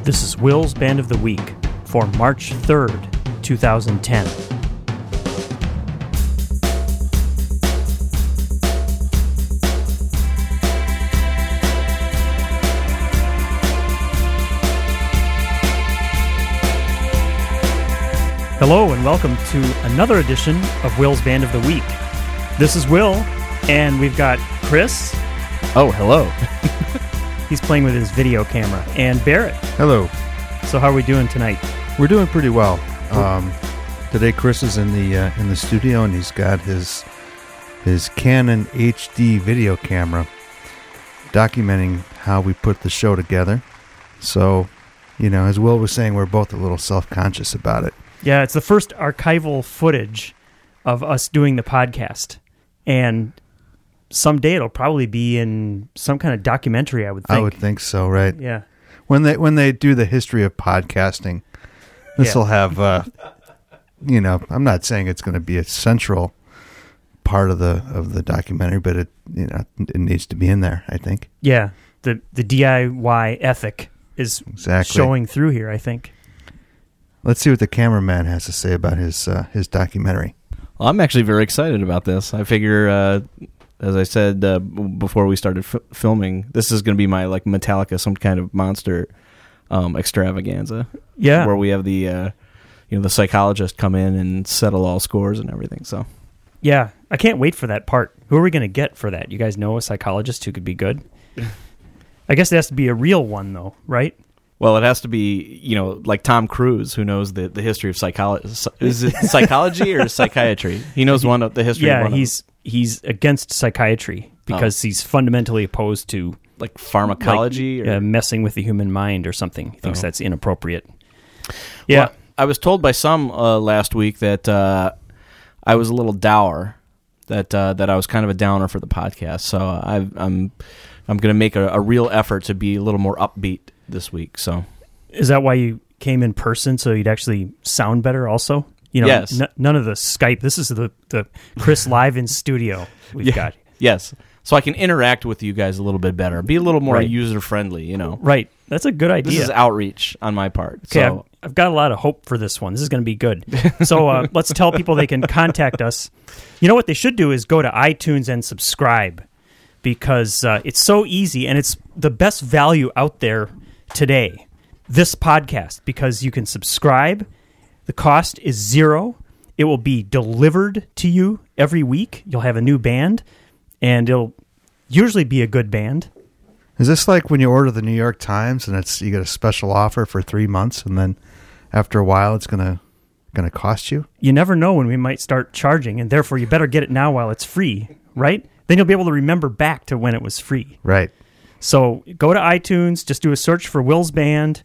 This is Will's Band of the Week for March 3rd, 2010. Hello and welcome to another edition of Will's Band of the Week. This is Will, and we've got Chris. Oh, hello. He's playing with his video camera. And Barrett. Hello. So how are we doing tonight? We're doing pretty well. Today Chris is in the studio, and he's got his Canon HD video camera documenting how we put the show together. So, as Will was saying, we're both a little self-conscious about it. Yeah, it's the first archival footage of us doing the podcast. And someday it'll probably be in some kind of documentary, I would think. I would think so, right? Yeah. When they do the history of podcasting, this will have, I'm not saying it's going to be a central part of the documentary, but it needs to be in there, I think. Yeah, the DIY ethic is showing through here, I think. Let's see what the cameraman has to say about his documentary. Well, I'm actually very excited about this. I figure, as I said before we started filming, this is going to be my Metallica, some kind of monster extravaganza. Yeah, where we have the the psychologist come in and settle all scores and everything. So, yeah, I can't wait for that part. Who are we going to get for that? You guys know a psychologist who could be good? I guess it has to be a real one, though, right? Well, it has to be, like Tom Cruise, who knows the history of psychology. Is it psychology or psychiatry? He knows the history of one. Yeah, he's against psychiatry because he's fundamentally opposed to pharmacology or messing with the human mind or something. He thinks that's inappropriate. Yeah. Well, I was told by some last week that I was a little dour, that I was kind of a downer for the podcast. So I'm going to make a real effort to be a little more upbeat this week. So, is that why you came in person, so you'd actually sound better also? Yes. None of the Skype. This is the Chris live in studio we've got. Yes. So I can interact with you guys a little bit better. Be a little more user-friendly, Right. That's a good idea. This is outreach on my part. Okay, So I've got a lot of hope for this one. This is going to be good. So let's tell people they can contact us. You know what they should do is go to iTunes and subscribe, because it's so easy, and it's the best value out there today, this podcast, because you can subscribe. The cost is $0. It will be delivered to you every week. You'll have a new band, and it'll usually be a good band. Is this like when you order the New York Times and you get a special offer for 3 months, and then after a while it's gonna cost you? You never know when we might start charging, and therefore you better get it now while it's free, right? Then you'll be able to remember back to when it was free. Right. So go to iTunes, just do a search for Will's Band,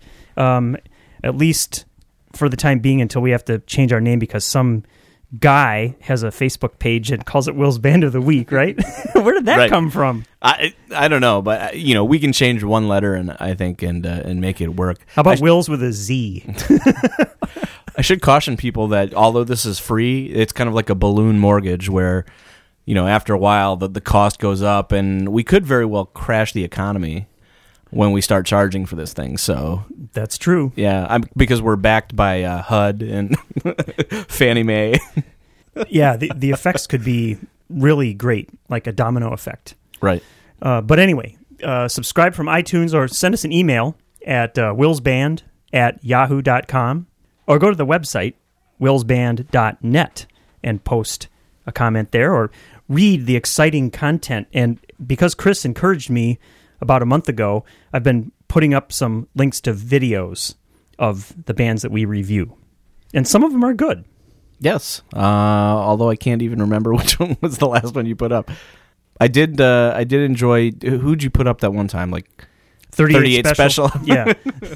at least for the time being, until we have to change our name because some guy has a Facebook page and calls it Will's Band of the Week, right? Where did that come from? I don't know, but we can change one letter, and I think and make it work. How about Will's with a Z? I should caution people that although this is free, it's kind of like a balloon mortgage where after a while, the cost goes up, and we could very well crash the economy when we start charging for this thing. So that's true. Yeah, because we're backed by HUD and Fannie Mae. Yeah, the effects could be really great, like a domino effect. Right. But anyway, subscribe from iTunes or send us an email at willsband@yahoo.com, or go to the website, willsband.net, and post a comment there, or read the exciting content. And because Chris encouraged me about a month ago, I've been putting up some links to videos of the bands that we review. And some of them are good. Yes. Although I can't even remember which one was the last one you put up. I did enjoy, who'd you put up that one time? Like 38 special. Yeah.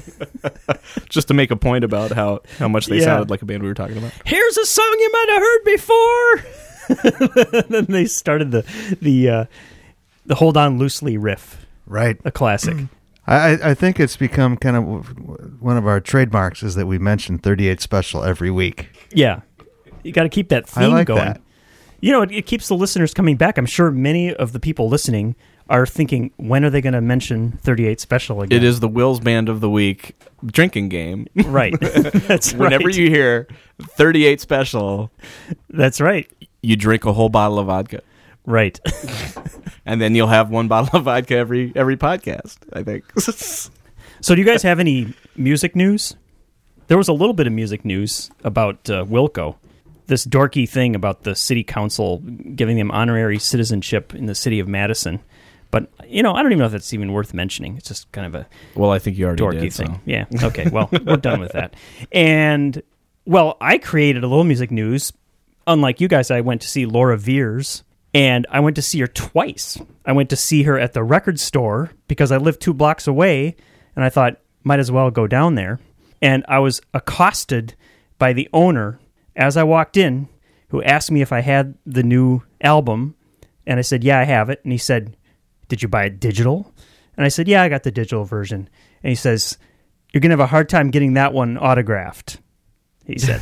Just to make a point about how much they sounded like a band we were talking about. Here's a song you might have heard before. Then they started the Hold On Loosely riff. Right. A classic. I think it's become kind of one of our trademarks is that we mention 38 Special every week. Yeah. You got to keep that theme going. That. It keeps the listeners coming back. I'm sure many of the people listening are thinking, when are they going to mention 38 Special again? It is the Will's Band of the Week drinking game. Right. That's Whenever right. you hear 38 Special, That's right. you drink a whole bottle of vodka. Right. And then you'll have one bottle of vodka every podcast, I think. So do you guys have any music news? There was a little bit of music news about Wilco. This dorky thing about the city council giving them honorary citizenship in the city of Madison. But, I don't even know if that's even worth mentioning. It's just kind of a Well, I think you already dorky did. thing. So. Yeah. Okay. Well, we're done with that. And, well, I created a little music news. Unlike you guys, I went to see Laura Veers, and I went to see her twice. I went to see her at the record store because I live 2 blocks away, and I thought, might as well go down there. And I was accosted by the owner as I walked in, who asked me if I had the new album. And I said, yeah, I have it. And he said, did you buy it digital? And I said, yeah, I got the digital version. And he says, you're going to have a hard time getting that one autographed, he said.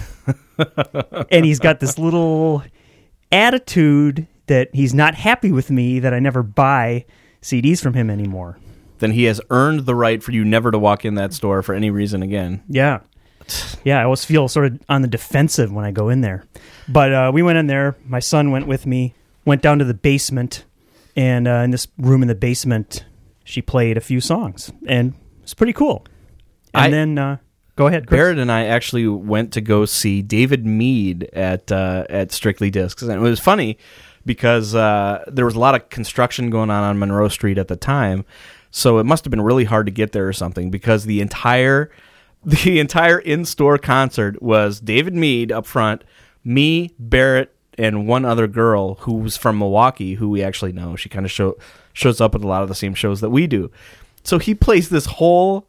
And he's got this little attitude that he's not happy with me that I never buy CDs from him anymore. Then he has earned the right for you never to walk in that store for any reason again. Yeah. Yeah, I always feel sort of on the defensive when I go in there. But we went in there. My son went with me, went down to the basement, and in this room in the basement, she played a few songs, and it's pretty cool. And then, go ahead, Chris. Barrett and I actually went to go see David Mead at Strictly Discs, and it was funny because there was a lot of construction going on Monroe Street at the time, so it must have been really hard to get there or something because the entire in-store concert was David Mead up front, me, Barrett, and one other girl who was from Milwaukee, who we actually know. She kind of shows up at a lot of the same shows that we do. So he plays this whole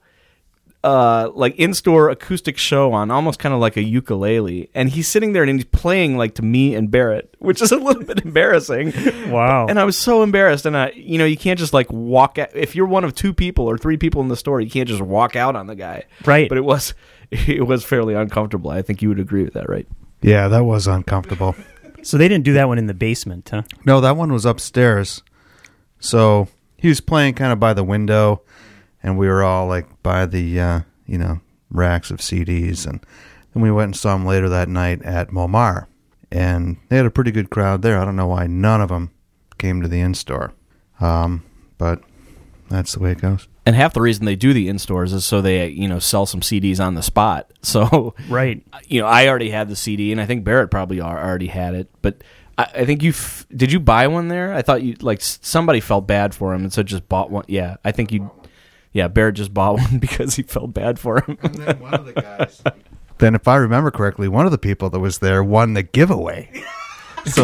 in-store acoustic show on almost kind of like a ukulele, and he's sitting there and he's playing like to me and Barrett, which is a little bit embarrassing. Wow. And I was so embarrassed, and you can't just like walk out. If you're one of 2 people or 3 people in the store, you can't just walk out on the guy. Right. But it was fairly uncomfortable. I think you would agree with that, right? Yeah, that was uncomfortable. So they didn't do that one in the basement, huh? No, that one was upstairs. So he was playing kind of by the window, and we were all like by the racks of CDs, and then we went and saw him later that night at Momar, and they had a pretty good crowd there. I don't know why none of them came to the in-store, but that's the way it goes. And half the reason they do the in-stores is so they sell some CDs on the spot. So Right. I already had the CD, and I think Barrett probably already had it, but I think did you buy one there? I thought somebody felt bad for him and so just bought one. Yeah, I think Barrett just bought one because he felt bad for him. And then one of the guys. Then, if I remember correctly, one of the people that was there won the giveaway. So,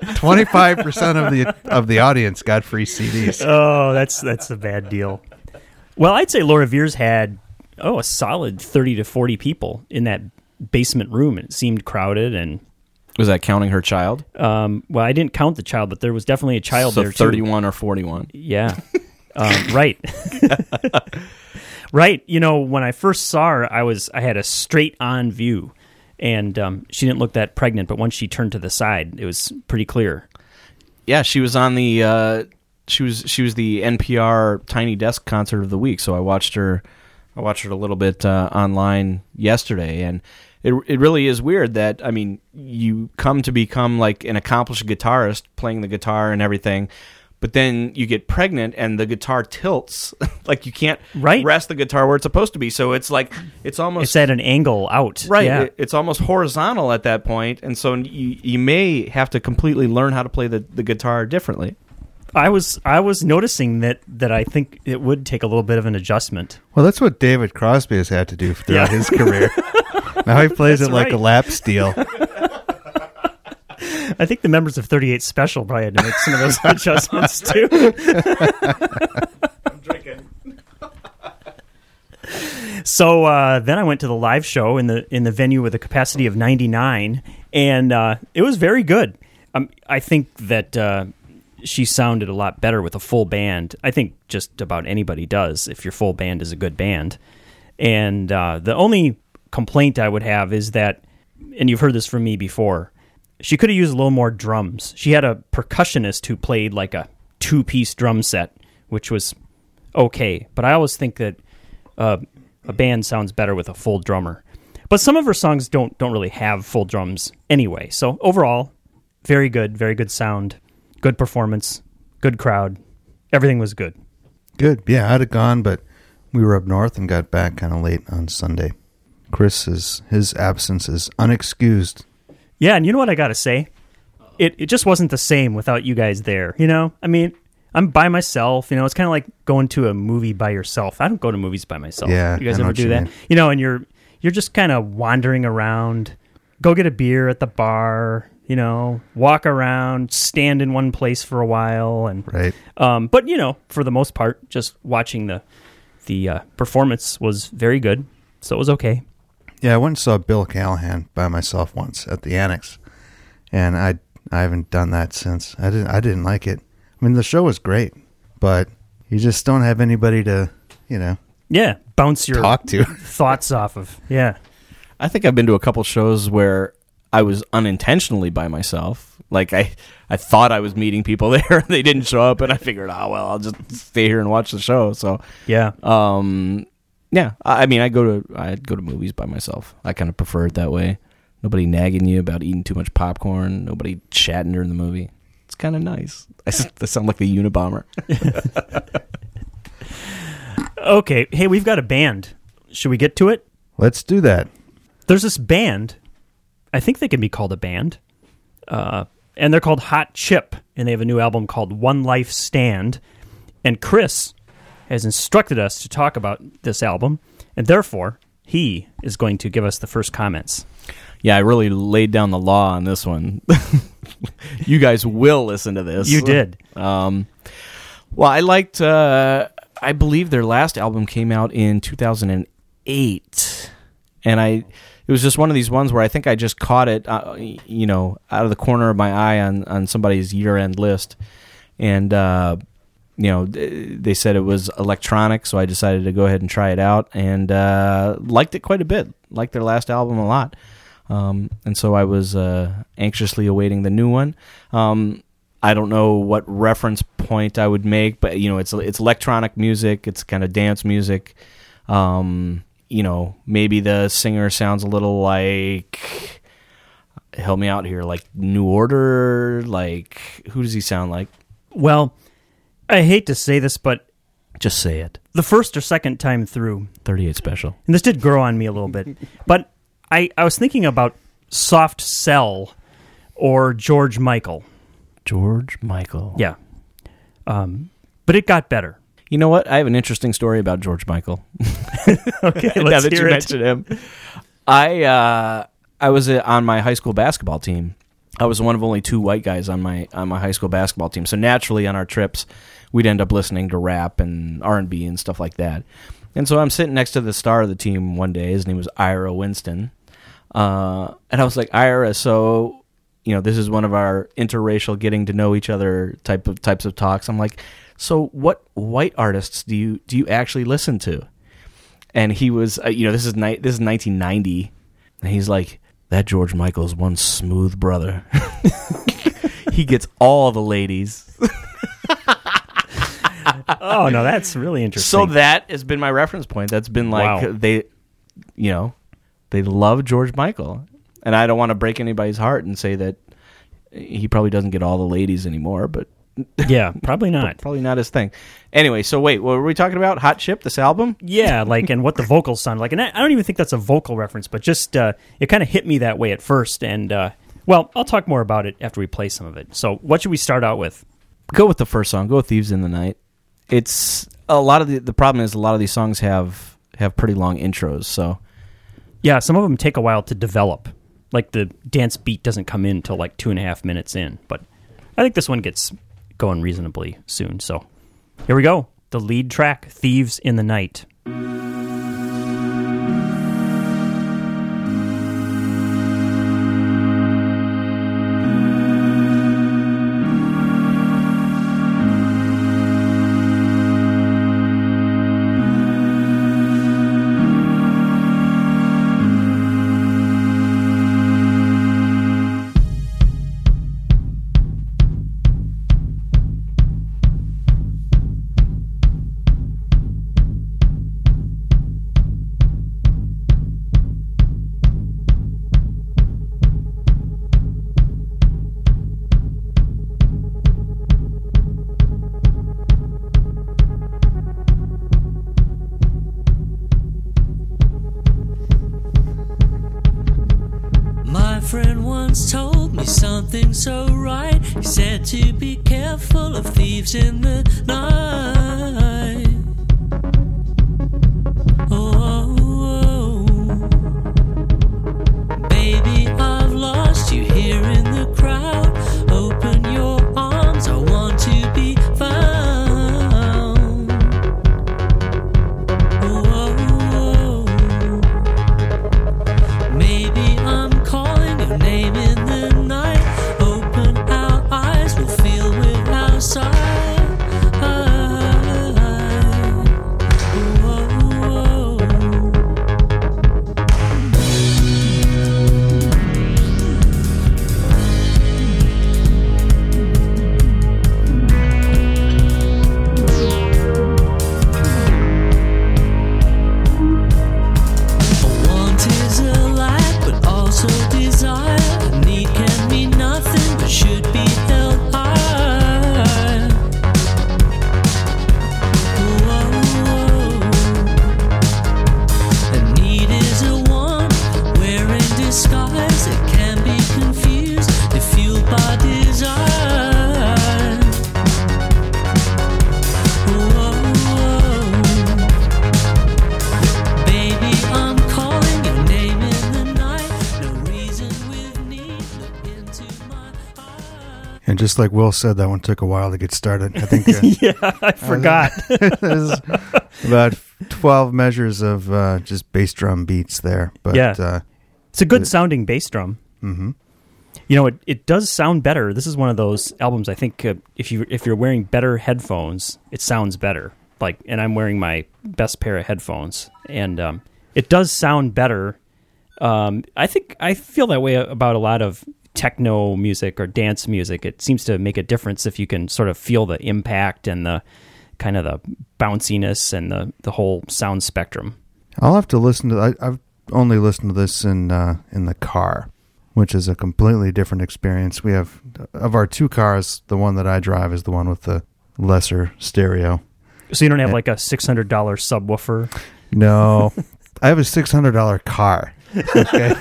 25% of the audience got free CDs. Oh, that's a bad deal. Well, I'd say Laura Veers had a solid 30 to 40 people in that basement room. It seemed crowded, and Was that counting her child? well, I didn't count the child, but there was definitely a child So there too. 31 or 41. Yeah. Right. Right. When I first saw her, I had a straight on view, and she didn't look that pregnant, but once she turned to the side, it was pretty clear. Yeah, she was on the she was the NPR Tiny Desk Concert of the Week, so I watched her a little bit online yesterday, and it really is weird that, you come to become like an accomplished guitarist playing the guitar and everything, but then you get pregnant and the guitar tilts. Like you can't rest the guitar where it's supposed to be. So it's like, it's at an angle out. Right. Yeah. It's almost horizontal at that point. And so you may have to completely learn how to play the guitar differently. I was noticing that I think it would take a little bit of an adjustment. Well, that's what David Crosby has had to do throughout his career. Now he plays it like a lap steel. I think the members of 38 Special probably had to make some of those adjustments too. I'm drinking. So then I went to the live show in the venue with a capacity of 99, and it was very good. I think that she sounded a lot better with a full band. I think just about anybody does if your full band is a good band. And the only complaint I would have is that, and you've heard this from me before, she could have used a little more drums. She had a percussionist who played like a 2-piece drum set, which was okay. But I always think that a band sounds better with a full drummer. But some of her songs don't really have full drums anyway. So overall, very good sound, good performance, good crowd. Everything was good. Good. Yeah, I'd have gone, but we were up north and got back kind of late on Sunday. His absence is unexcused. Yeah, and you know what I got to say? It just wasn't the same without you guys there, you know? I mean, I'm by myself, you know? It's kind of like going to a movie by yourself. I don't go to movies by myself. Yeah, you guys I know ever what do you that? mean. You know, and you're just kind of wandering around. Go get a beer at the bar, you know, walk around, stand in one place for a while. And Right. But, you know, for the most part, just watching the performance was very good, so it was okay. Yeah, I went and saw Bill Callahan by myself once at the Annex, and I haven't done that since. I didn't like it. I mean, the show was great, but you just don't have anybody to, you know, Yeah, bounce your talk to. thoughts off of. Yeah. I think I've been to a couple shows where I was unintentionally by myself. Like I thought I was meeting people there. They didn't show up, and I figured, oh well, I'll just stay here and watch the show. So Yeah. yeah. I mean, I'd go to movies by myself. I kind of prefer it that way. Nobody nagging you about eating too much popcorn. Nobody chatting during the movie. It's kind of nice. I sound like the Unabomber. Okay. Hey, we've got a band. Should we get to it? Let's do that. There's this band. I think they can be called a band. And they're called Hot Chip. And they have a new album called One Life Stand. And Chris has instructed us to talk about this album. And therefore, he is going to give us the first comments. Yeah, I really laid down the law on this one. You guys will listen to this. You did. Well, I liked, I believe their last album came out in 2008. And it was just one of these ones where I think I just caught it, you know, out of the corner of my eye on somebody's year-end list. And, you know, they said it was electronic, so I decided to go ahead and try it out. And liked it quite a bit. Liked their last album a lot. And so I was anxiously awaiting the new one. I don't know what reference point I would make, but you know, it's electronic music. It's kind of dance music. You know, maybe the singer sounds a little like, help me out here, like New Order. Like, who does he sound like? Well, I hate to say this, but Just say it. the first or second time through, 38 Special. and this did grow on me a little bit, but I was thinking about Soft Cell or George Michael. George Michael. Yeah. But it got better. You know what? I have an interesting story about George Michael. Okay, Now let's that hear you it. mentioned him, I was on my high school basketball team. I was one of only two white guys on my high school basketball team. So naturally, on our trips, we'd end up listening to rap and R&B and stuff like that. And so I'm sitting next to the star of the team one day. His name was Ira Winston, and I was like, Ira, so you know, this is one of our interracial getting to know each other types of talks. I'm like, so what white artists do you actually listen to? And he was, you know, this is 1990, and he's like, that George Michael's one smooth brother. He gets all the ladies. Oh, no, that's really interesting. So that has been my reference point. That's been like, Wow. they love George Michael. And I don't want to break anybody's heart and say that he probably doesn't get all the ladies anymore, but Yeah, probably not. probably not his thing. Anyway, so wait, what were we talking about? Hot Chip, this album? Yeah, like, and what the vocals sound like. And I don't even think that's a vocal reference, but just it kind of hit me that way at first. And, well, I'll talk more about it after we play some of it. So what should we start out with? Go with the first song. Go with Thieves in the Night. It's a lot of the problem is a lot of these songs have pretty long intros, so Yeah, some of them take a while to develop. Like the dance beat doesn't come in until like 2.5 minutes in. But I think this one gets going reasonably soon. So here we go. The lead track, Thieves in the Night. friend once told me something so right. He said to be careful of thieves in the night. Oh, oh, oh. Baby, I've lost you here in the crowd. Open your arms, I want to be found. Oh, oh, oh. Maybe I'm calling your name in the night. Open our eyes, we'll feel without sight. And just like Will said, that one took a while to get started. I think. Yeah, I forgot. It was about 12 measures of just bass drum beats there. But Yeah. It's a good sounding bass drum. Mm-hmm. You know, it does sound better. This is one of those albums. I think if you're wearing better headphones, it sounds better. Like, and I'm wearing my best pair of headphones, and it does sound better. I think I feel that way about a lot of techno music or dance music. It seems to make a difference if you can sort of feel the impact and the kind of the bounciness and the whole sound spectrum. I'll have to listen to. I've only listened to this in the car, which is a completely different experience. We have, of our two cars, the one that I drive is the one with the lesser stereo. So you don't have like a $600 subwoofer? No, I have a $600 car. Okay.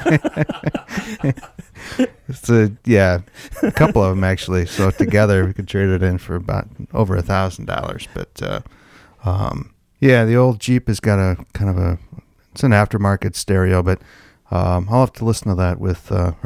It's a couple of them actually. So together we could trade it in for about over $1,000. But the old Jeep has got a kind of it's an aftermarket stereo, but I'll have to listen to that with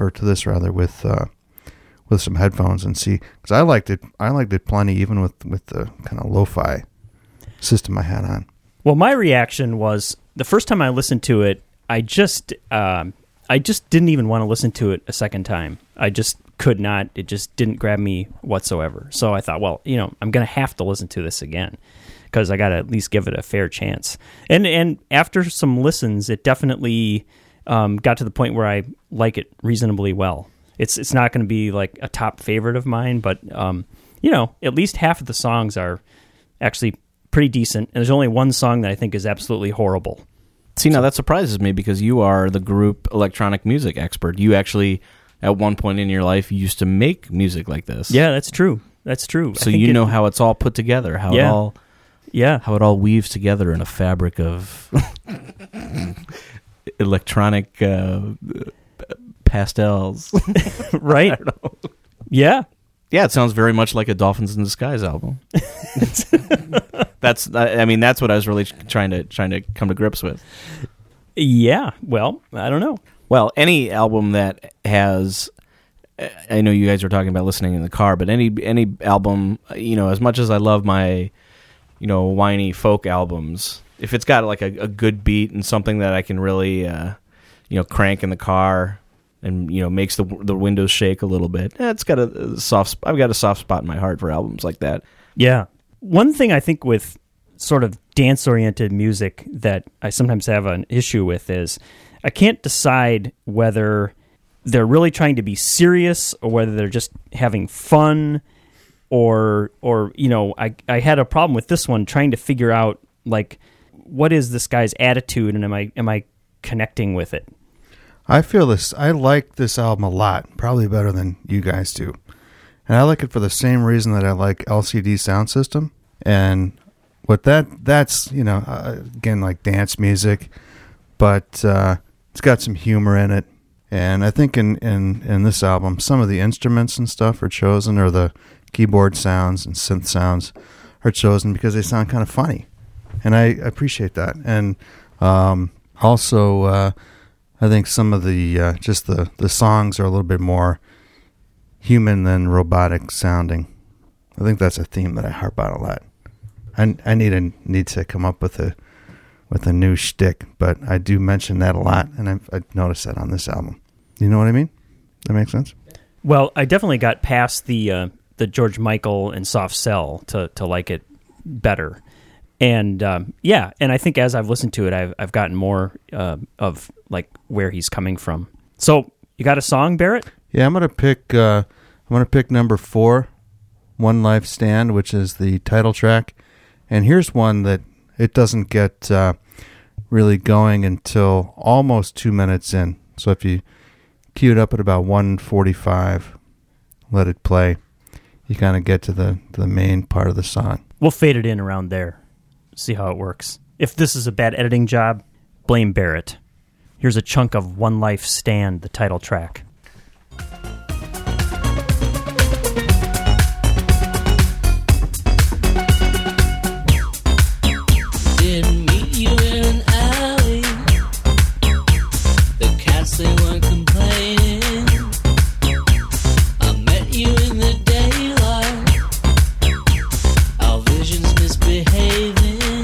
some headphones and see, because I liked it plenty even with the kind of lo-fi system I had on. Well, my reaction was the first time I listened to it, I just didn't even want to listen to it a second time. I just could not. It just didn't grab me whatsoever. So I thought, well, I'm going to have to listen to this again because I got to at least give it a fair chance. And after some listens, it definitely got to the point where I like it reasonably well. It's not going to be like a top favorite of mine, but at least half of the songs are actually pretty decent. And there's only one song that I think is absolutely horrible. See, now that surprises me because you are the group electronic music expert. You actually, at one point in your life, used to make music like this. Yeah, that's true. That's true. So you know how it's all put together, how it all weaves together in a fabric of electronic pastels. Right? I don't know. Yeah. Yeah, it sounds very much like a Dolphins in Disguise album. That's what I was really trying to come to grips with. Yeah, well, I don't know. Well, any album that has, I know you guys are talking about listening in the car, but any album, as much as I love my, whiny folk albums, if it's got like a good beat and something that I can really, crank in the car and makes the windows shake a little bit, I've got a soft spot in my heart for albums like that. Yeah. One thing I think with sort of dance-oriented music that I sometimes have an issue with is I can't decide whether they're really trying to be serious or whether they're just having fun or I had a problem with this one trying to figure out like what is this guy's attitude and am I connecting with it? I feel this. I like this album a lot, probably better than you guys do. And I like it for the same reason that I like LCD Sound System. And what that's, again, like dance music, but it's got some humor in it. And I think in this album, some of the instruments and stuff are chosen, or the keyboard sounds and synth sounds are chosen because they sound kind of funny. And I appreciate that. And also, I think some of the just the songs are a little bit more human than robotic sounding. I think that's a theme that I harp on a lot. I need to come up with a new shtick, but I do mention that a lot, and I've noticed that on this album. You know what I mean? That makes sense? Well, I definitely got past the George Michael and Soft Cell to like it better. And and I think as I've listened to it, I've gotten more of like where he's coming from. So you got a song, Barrett? Yeah, I'm gonna pick number 4, One Life Stand, which is the title track. And here's one that it doesn't get really going until almost 2 minutes in. So if you cue it up at about 1:45, let it play, you kind of get to the main part of the song. We'll fade it in around there. See how it works. If this is a bad editing job, blame Barrett. Here's a chunk of One Life Stand, the title track. Didn't meet you in an alley. The cats, they weren't complaining. I met you in the daylight. Our visions misbehaving.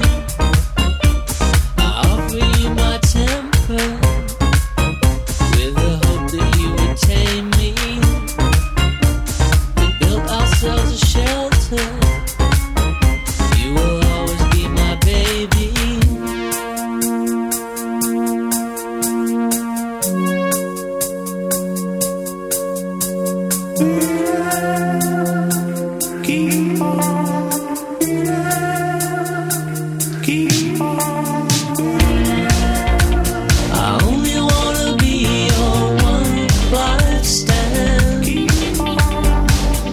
I offer you my temper with the hope that you would tame me. We built ourselves a shelter. You will always be my baby. Keep on, keep on. I only wanna be your one life stand. Keep on.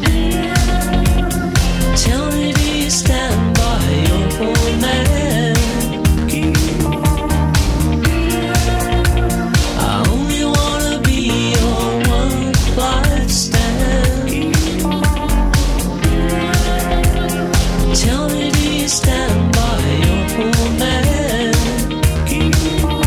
Tell me, do you stand by your poor man? Keep on. I only wanna be your one life stand. Keep on. Tell me, do you stand by your poor man? Keep on.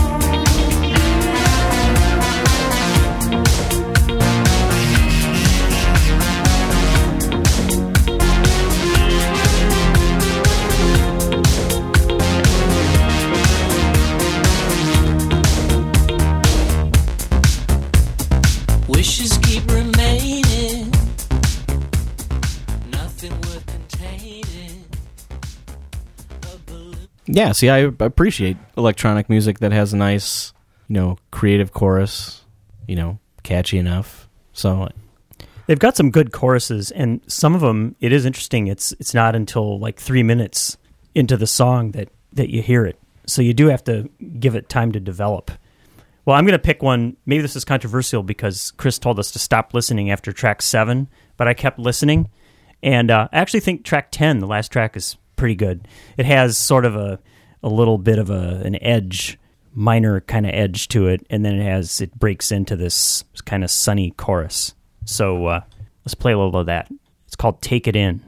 Wishes keep remaining. Nothing worth containing. A balloon. Yeah, see, I appreciate electronic music that has a nice, creative chorus, catchy enough. So, They've got some good choruses, and some of them, it is interesting. It's not until like 3 minutes into the song that you hear it. So you do have to give it time to develop. Well, I'm going to pick one. Maybe this is controversial because Chris told us to stop listening after track 7, but I kept listening. And I actually think track 10, the last track, is pretty good. It has sort of a little bit of an edge, minor kind of edge to it, and then it breaks into this kind of sunny chorus. So let's play a little of that. It's called Take It In.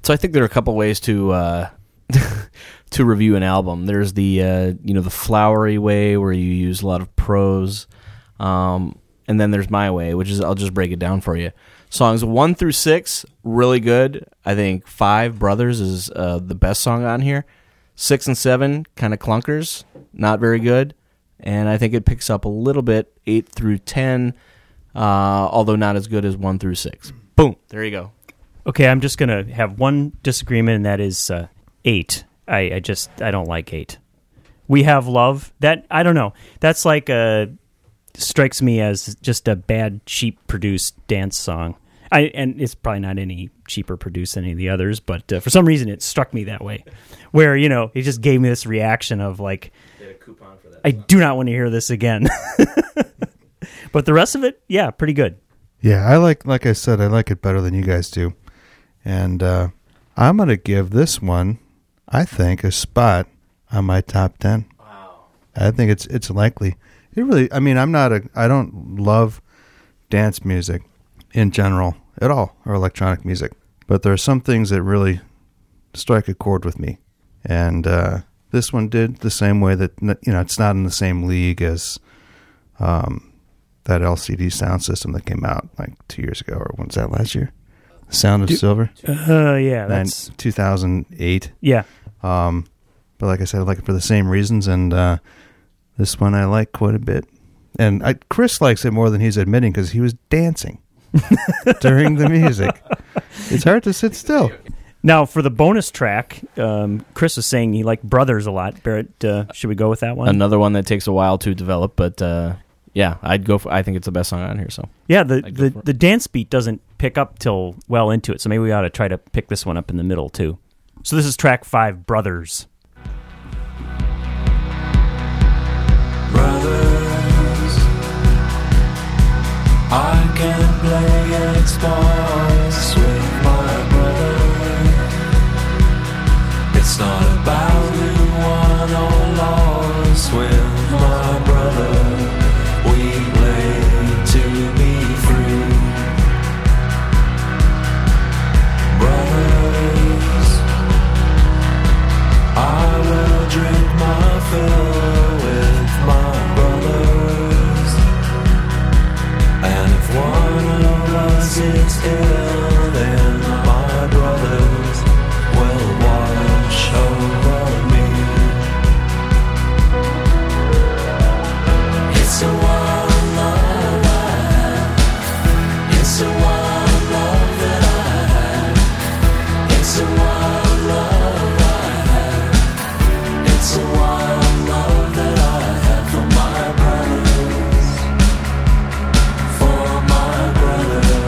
So I think there are a couple ways to to review an album. There's the the flowery way where you use a lot of prose, and then there's my way, which is I'll just break it down for you. Songs 1 through 6, really good. I think 5, Brothers, is the best song on here. 6 and 7, kind of clunkers, not very good. And I think it picks up a little bit, 8 through 10, although not as good as 1 through 6. Boom, there you go. Okay, I'm just going to have one disagreement, and that is 8. I don't like 8. We Have Love. That, I don't know. That's like strikes me as just a bad, cheap-produced dance song. And it's probably not any cheaper produced than any of the others, but for some reason it struck me that way. Where, it just gave me this reaction of like, a coupon for that I do not want to hear this again. But the rest of it, yeah, pretty good. Yeah, I like I said, I like it better than you guys do. And I'm going to give this one, I think, a spot on my top 10. Wow. I think it's likely. It really, I mean, I don't love dance music in general at all, or electronic music. But there are some things that really strike a chord with me. And this one did the same way that, it's not in the same league as that LCD sound system that came out like 2 years ago, or when was that, last year? Sound of Silver? Yeah, that's... 2008. Yeah. But like I said, I like it for the same reasons, and this one I like quite a bit. And Chris likes it more than he's admitting because he was dancing during the music. It's hard to sit still. Now, for the bonus track, Chris was saying he liked Brothers a lot. Barrett, should we go with that one? Another one that takes a while to develop, but yeah, I'd go for. I think it's the best song on here. So yeah, the dance beat doesn't pick up till well into it, so maybe we ought to try to pick this one up in the middle too. So this is track 5, Brothers. Brothers, I can play Xbox with my brother. It's not about who won or lost with my brother. We play to be free. Brothers, I will drink my fill with my brothers. And if one of us is ill, then my brothers will watch over me. It's a wild love I have. It's a wild love that I have. It's a wild love I have. It's a wild love that I have for my brothers. For my brothers.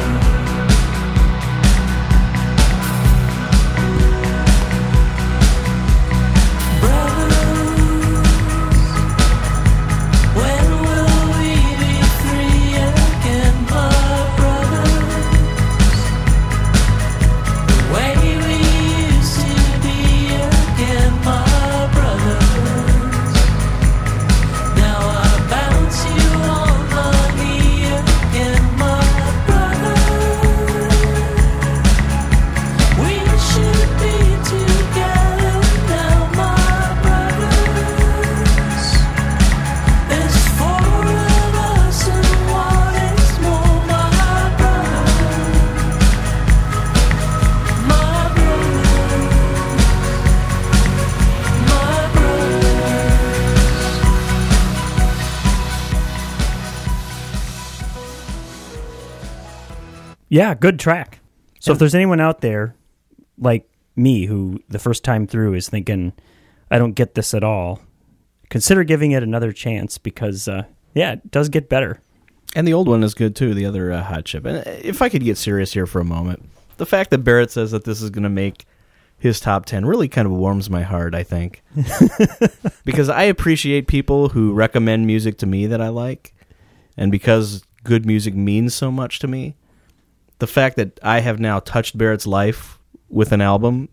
When will we be free again, my brothers? The way we used to be again, my brothers. Now I bounce you on my knee again, my brothers. We should be together now, my brothers. There's 4 of us and one is more, my brothers. My brothers. My brothers. Yeah, good track. So if there's anyone out there like me who the first time through is thinking, I don't get this at all, consider giving it another chance because, yeah, it does get better. And the old one is good too, the other Hot Chip. And if I could get serious here for a moment, the fact that Barrett says that this is going to make his top 10 really kind of warms my heart, I think. Because I appreciate people who recommend music to me that I like. And because good music means so much to me, the fact that I have now touched Barrett's life with an album...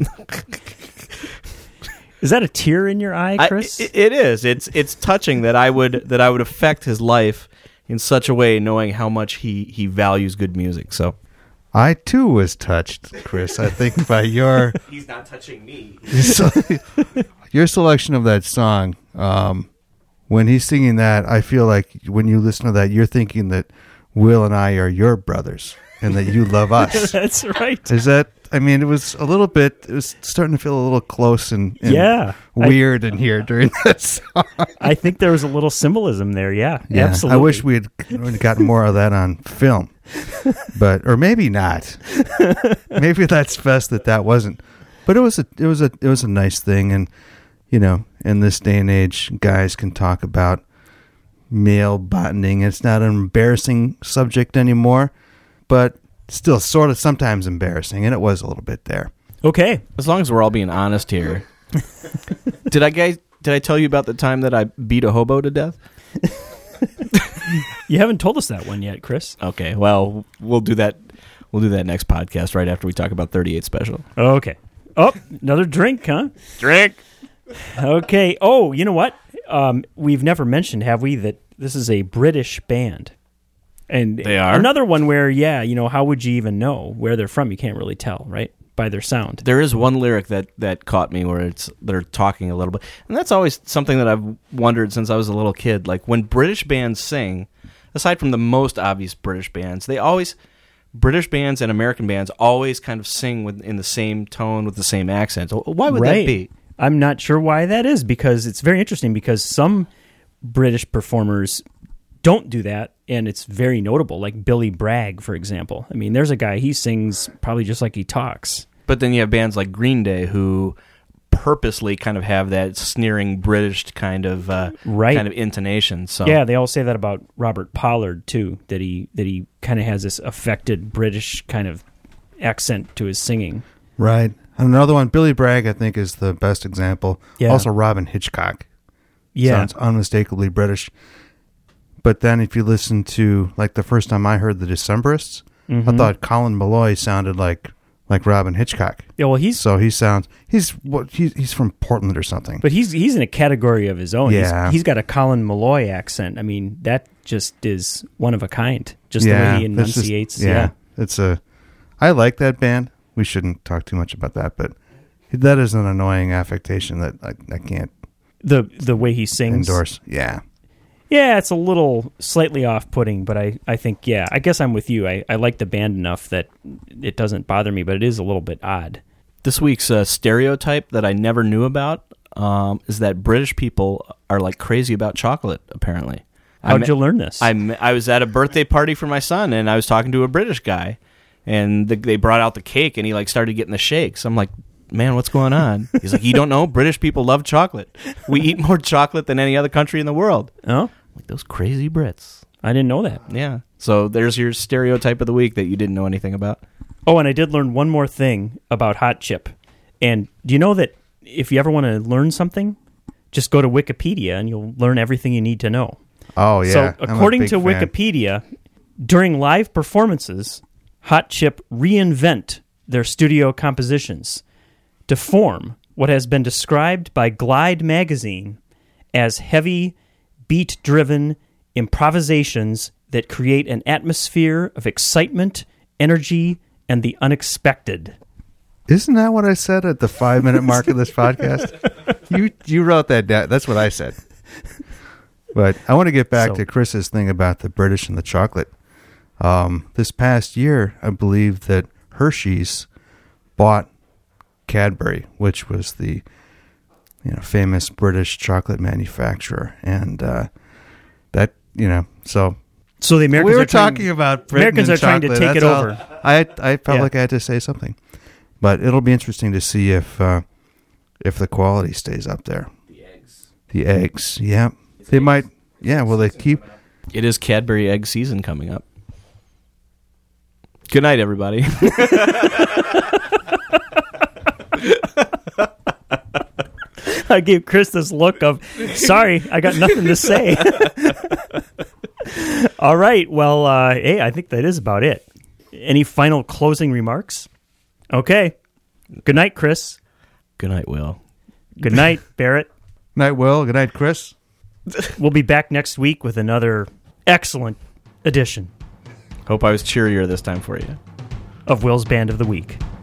Is that a tear in your eye, Chris? It is. It's touching that I would affect his life in such a way, knowing how much he values good music. So I too was touched, Chris. I think by your He's not touching me. your selection of that song. When he's singing that, I feel like when you listen to that, you're thinking that Will and I are your brothers and that you love us. That's right. Is that? I mean, it was a little bit. It was starting to feel a little close and Yeah. weird in here during that song. I think there was a little symbolism there. Yeah, Yeah, absolutely. I wish we had gotten more of that on film, or maybe not. Maybe that's best that wasn't. But it was a nice thing, and in this day and age, guys can talk about male bonding. It's not an embarrassing subject anymore, but still sort of sometimes embarrassing, and it was a little bit there. Okay. As long as we're all being honest here. Did I tell you about the time that I beat a hobo to death? You haven't told us that one yet, Chris. Okay, well, we'll do that. We'll do that next podcast right after we talk about 38 Special. Okay. Oh, another drink, huh? Drink. Okay. Oh, you know what? We've never mentioned, have we, that this is a British band. And They are? another one where, how would you even know where they're from? You can't really tell, right? By their sound. There is one lyric that caught me where they're talking a little bit, and that's always something that I've wondered since I was a little kid. Like when British bands sing, aside from the most obvious British bands, British bands and American bands always kind of sing in the same tone with the same accent. Why would that be? I'm not sure why that is, because it's very interesting, because some British performers don't do that, and it's very notable, like Billy Bragg, for example. I mean, there's a guy, he sings probably just like he talks. But then you have bands like Green Day who purposely kind of have that sneering British kind of intonation. So Yeah, they all say that about Robert Pollard too, that he kind of has this affected British kind of accent to his singing. Right. And another one, Billy Bragg, I think, is the best example. Yeah. Also, Robin Hitchcock. Yeah. Sounds unmistakably British. But then if you listen to, like, the first time I heard the Decemberists, I thought Colin Malloy sounded like Robin Hitchcock. Yeah, well, He's from Portland or something. but he's in a category of his own. Yeah. He's got a Colin Malloy accent. I mean, that just is one of a kind. Just the way he that's just- enunciates. I like that band. We shouldn't talk too much about that, but that is an annoying affectation that I can't The way he sings. endorse. Yeah. Yeah, it's a little slightly off-putting, but I think, I guess I'm with you. I like the band enough that it doesn't bother me, but it is a little bit odd. this week's stereotype that I never knew about is that British people are like crazy about chocolate, apparently. How'd you learn this? I was at a birthday party for my son, and I was talking to a British guy, and they brought out the cake, and he like started getting the shakes. I'm like, man, what's going on? He's like, you don't know? British people love chocolate. We eat more chocolate than any other country in the world. Oh, Like those crazy Brits. I didn't know that. Yeah. So there's your stereotype of the week that you didn't know anything about. Oh, and I did learn one more thing about hot chip. And do you know that if you ever want to learn something, just go to Wikipedia and you'll learn everything you need to know. Oh, yeah. So, I'm a according big to fan. Wikipedia, during live performances, Hot Chip reinvent their studio compositions to form what has been described by Glide magazine as heavy, beat-driven improvisations that create an atmosphere of excitement, energy, and the unexpected. Isn't that what I said at the 5-minute mark of this podcast? You wrote that down. That's what I said. But I want to get back to Chris's thing about the British and the chocolate. This past year, I believe that Hershey's bought Cadbury, which was the famous British chocolate manufacturer, and that so the Americans we were are trying, talking about Britain Americans and are trying to chocolate. take it That's all. over. I felt like I had to say something, but it'll be interesting to see if the quality stays up there. The eggs, yeah, they might. Yeah, will they keep? It is Cadbury egg season coming up. Good night, everybody. I gave Chris this look of, sorry, I got nothing to say. All right. Well, hey, I think that is about it. Any final closing remarks? Okay. Good night, Chris. Good night, Will. Good night, Barrett. Night, Will. Good night, Chris. We'll be back next week with another excellent edition. Hope I was cheerier this time for you. of Will's Band of the Week.